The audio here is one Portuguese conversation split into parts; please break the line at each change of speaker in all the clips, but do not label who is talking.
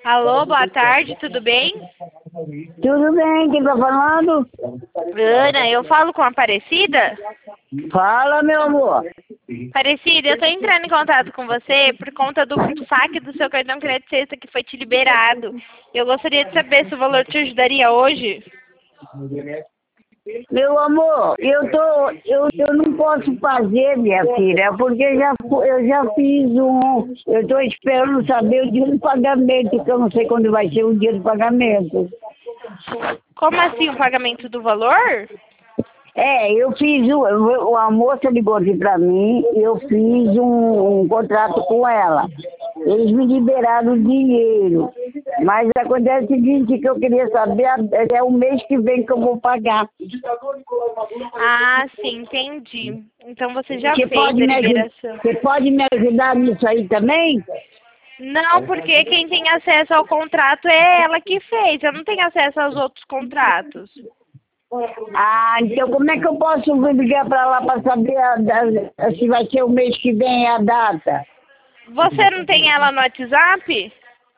Alô, boa tarde, tudo bem?
Tudo bem, quem tá falando?
Ana, eu falo com a Aparecida?
Fala, meu amor.
Aparecida, eu tô entrando em contato com você por conta do saque do seu cartão crédito sexta que foi te liberado. Eu gostaria de saber se o valor te ajudaria hoje.
Meu amor, eu não posso fazer, minha filha, porque eu já fiz um. Eu estou esperando saber o dia do pagamento, que eu não sei quando vai ser o dia do pagamento.
Como assim, o pagamento do valor?
Eu fiz a moça ligou aqui pra mim e eu fiz um contrato com ela. Eles me liberaram o dinheiro. Mas acontece o seguinte, que eu queria saber, é o mês que vem que eu vou pagar.
Ah, sim, entendi. Então você já
Você
fez a liberação.
você pode me ajudar nisso aí também?
Não, porque quem tem acesso ao contrato é ela que fez. Eu não tenho acesso aos outros contratos.
Ah, então como é que eu posso ligar para lá para saber se vai ser o mês que vem a data?
Você não tem ela no WhatsApp?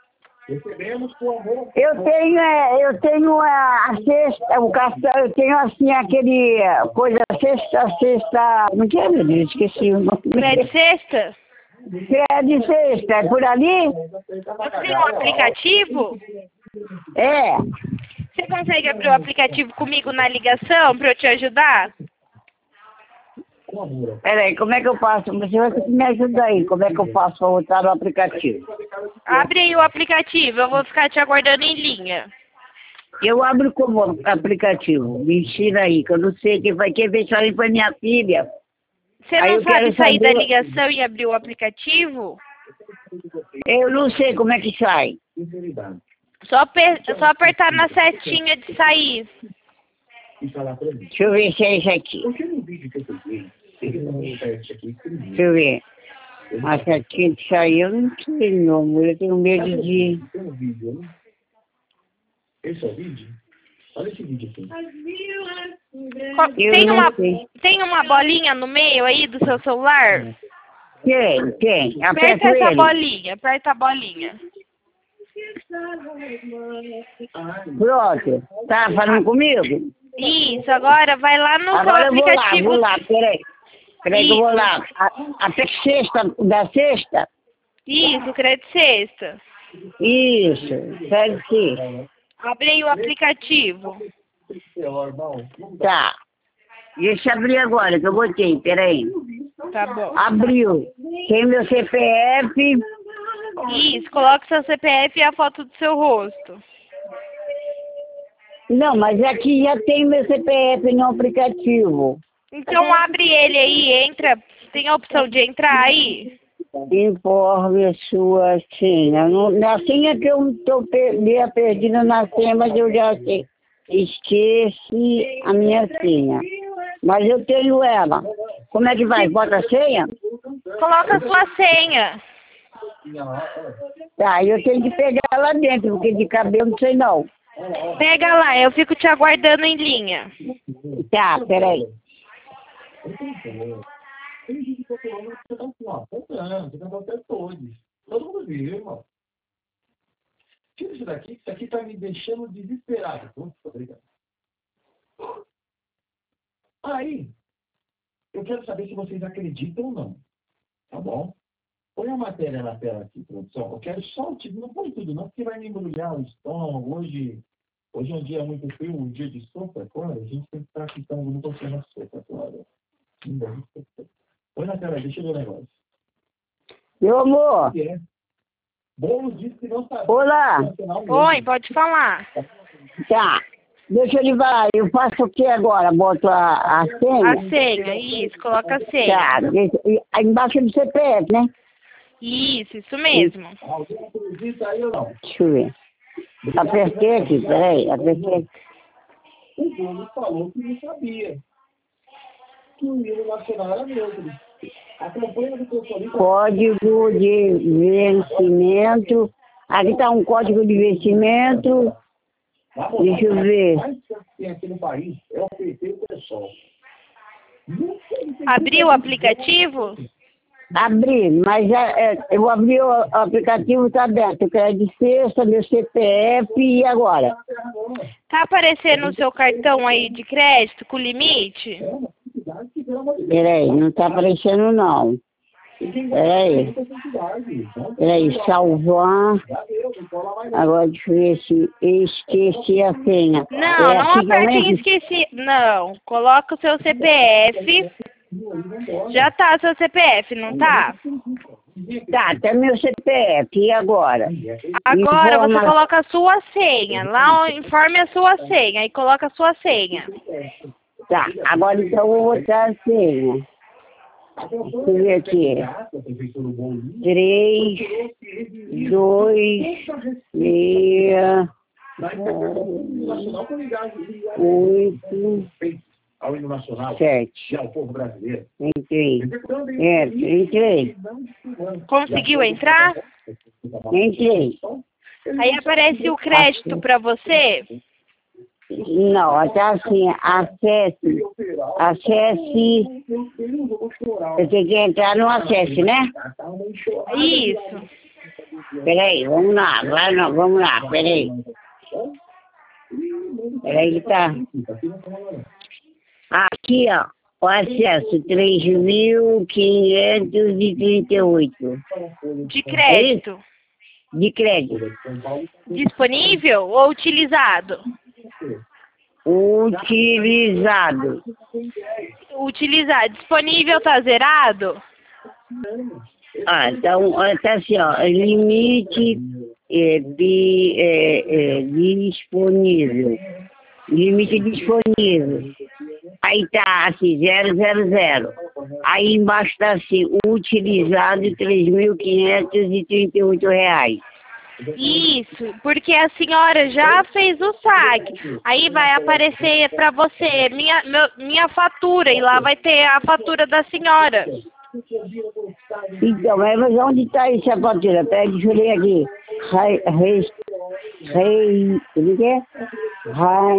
Eu tenho a cesta, o cartão, eu tenho assim aquele coisa, cesta, como que é, meu Deus? Esqueci o nome.
Crédito sexta?
Crédito cesta, é por ali?
Você tem um aplicativo?
É.
Você consegue abrir o aplicativo comigo na ligação para eu te ajudar?
Peraí, como é que eu faço? Você vai ter que me ajudar aí, como é que eu faço para voltar no aplicativo?
Abre aí o aplicativo, eu vou ficar te aguardando em linha.
Eu abro como aplicativo, me ensina aí, que eu não sei quem vai querer ver se ali foi minha filha.
Você
Aí
não
eu quero
sabe sair da
saber,
ligação e abrir o aplicativo?
eu não sei como é que sai.
Só apertar na setinha de sair.
Deixa eu ver se é esse aqui. Deixa eu ver. A setinha de sair, eu não sei, meu amor, eu tenho medo de...
Esse é o vídeo? Olha esse vídeo aqui.
Eu não sei.
Tem uma bolinha no meio aí do seu celular?
Tem.
Aperta
Aperto
essa
ele.
bolinha, aperta a bolinha.
Pronto. Tá falando comigo?
Isso, agora vai lá no seu
Agora eu
aplicativo.
vou lá, peraí. Peraí que eu vou
Isso.
lá. Até sexta, da sexta?
Isso, crédito sexta.
Isso, sério que.
Abre aí o aplicativo.
Tá. Deixa eu abrir agora, que eu botei, peraí.
Tá bom.
Abriu. Tem meu CPF.
Isso, coloca seu CPF e a foto do seu rosto.
Não, mas aqui já tem meu CPF no aplicativo.
Então abre ele aí, entra. Tem a opção de entrar aí?
Informe a sua senha. Na senha que eu estou perdida na senha, mas eu já sei. Esqueci a minha senha. Mas eu tenho ela. Como é que vai? Bota a senha?
Coloca a sua senha.
Tá, eu tenho que pegar lá dentro, porque de cabelo não sei não.
Pega lá, eu fico te aguardando em linha.
Tá, peraí.
Tem gente procurando que você tá assim, ó, comprando, você tá até todos. Todo mundo viu, irmão. Tira isso daqui, que isso aqui tá me deixando desesperado. Muito obrigado. Aí, eu quero saber se vocês acreditam ou não. Tá bom? Põe a matéria na tela aqui, produção. Eu quero só o título, não põe tudo não, porque vai me embrulhar o estômago. Hoje é um dia muito frio, um dia de sopa, claro, a gente tem que estar aqui, então, não consegue na sopa, claro. Põe na tela, deixa eu ver o negócio.
Meu amor.
Bolo disse que não sabia.
Olá.
Oi, pode falar.
Tá. Deixa eu lhe falar, eu faço o que agora? Boto a senha?
A senha, isso, coloca a senha.
Tá, aí embaixo do CPF, né?
Isso mesmo.
Alguém acredita aí ou não?
Deixa eu ver. Apertei aqui, peraí, apertei.
O Bruno falou que não sabia. Que o hino nacional era neutro. A campanha do Bolsonaro...
Código de vencimento. Aqui está um código de vencimento. Deixa eu ver.
Tem aqui no país é o PT e o PSOL.
Abriu o aplicativo?
Abri, mas eu abri o aplicativo, está aberto. Eu quero de sexta, meu CPF e agora?
Tá aparecendo o seu cartão aí de crédito com limite?
Peraí, não está aparecendo não. Peraí, salvar. Agora deixa eu ver se esqueci a senha.
Não, não
assim que eu
aperte em
entro?
esqueci. Não, coloca o seu CPF. Já tá o seu CPF, não tá?
Tá, até meu CPF, e agora?
Agora você
Informa-
coloca a sua senha. Lá informe a sua senha e coloca a sua senha.
Tá, agora então eu vou botar a senha. Deixa eu ver aqui. 3, 2, 6, 8,
Ao hino nacional
7.
e ao povo brasileiro.
Entrei. Entrei.
Conseguiu entrar?
Entrei.
Aí aparece o crédito para você.
Não, até assim, acesse. Eu tenho que entrar no acesse, né?
Isso.
Peraí, vamos lá, vamos lá, peraí. Peraí que tá. Aqui, ó, o acesso 3.538.
De crédito.
De crédito.
Disponível ou utilizado?
Utilizado.
Utilizado. Disponível tá zerado?
Ah, então, tá assim, ó, limite disponível. Limite disponível. Aí tá assim, 000. Aí embaixo tá assim, utilizado R$3.538.
Isso, porque a senhora já fez o saque. Aí vai aparecer para você minha fatura e lá vai ter a fatura da senhora.
Então, mas onde está essa fatura? Peraí, deixa eu ler aqui. Como é que é?